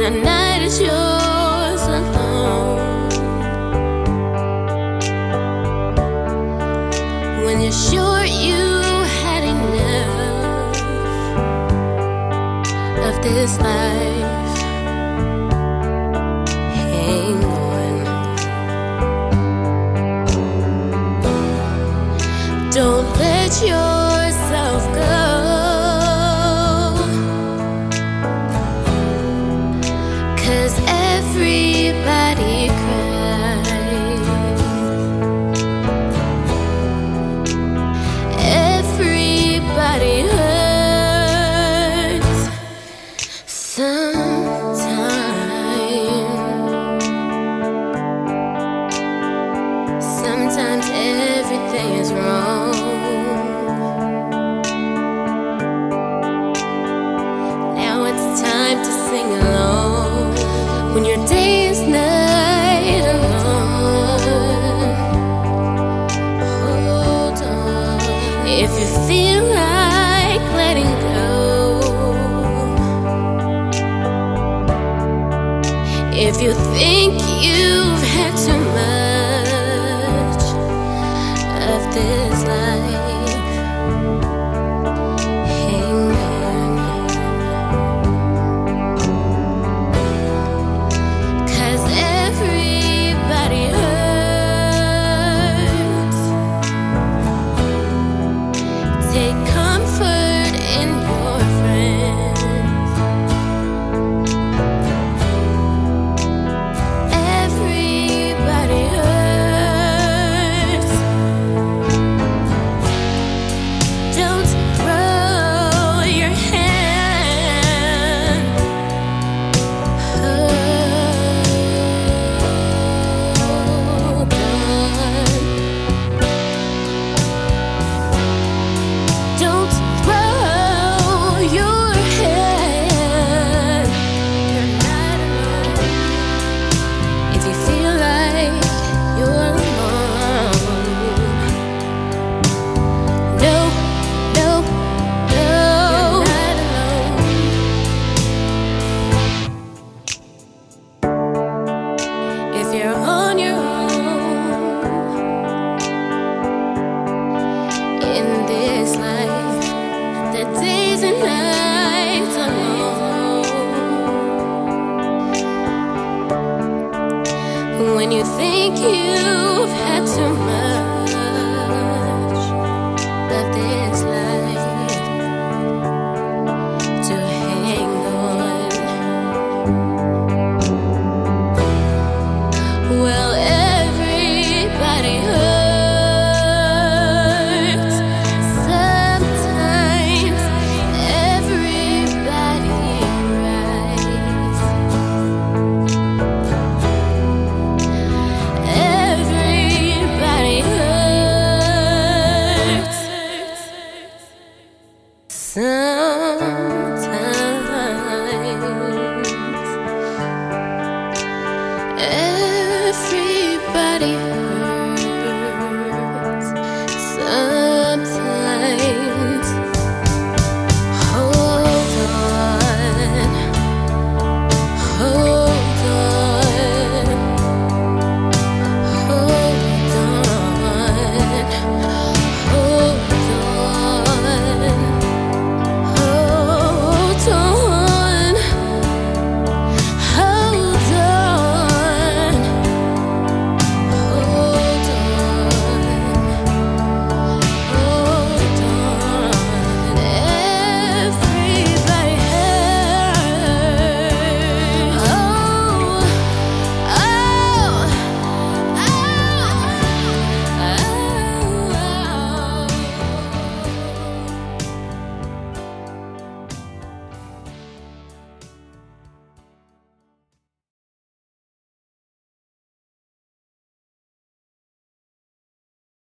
the night is yours alone. When you're sure you had enough of this life, hang on. Don't let yourself go, 'cause everybody cries, everybody hurts sometimes. Sometimes everything is wrong. Now it's time to sing along. When your day is night alone, hold on. If you feel like letting go, if you feel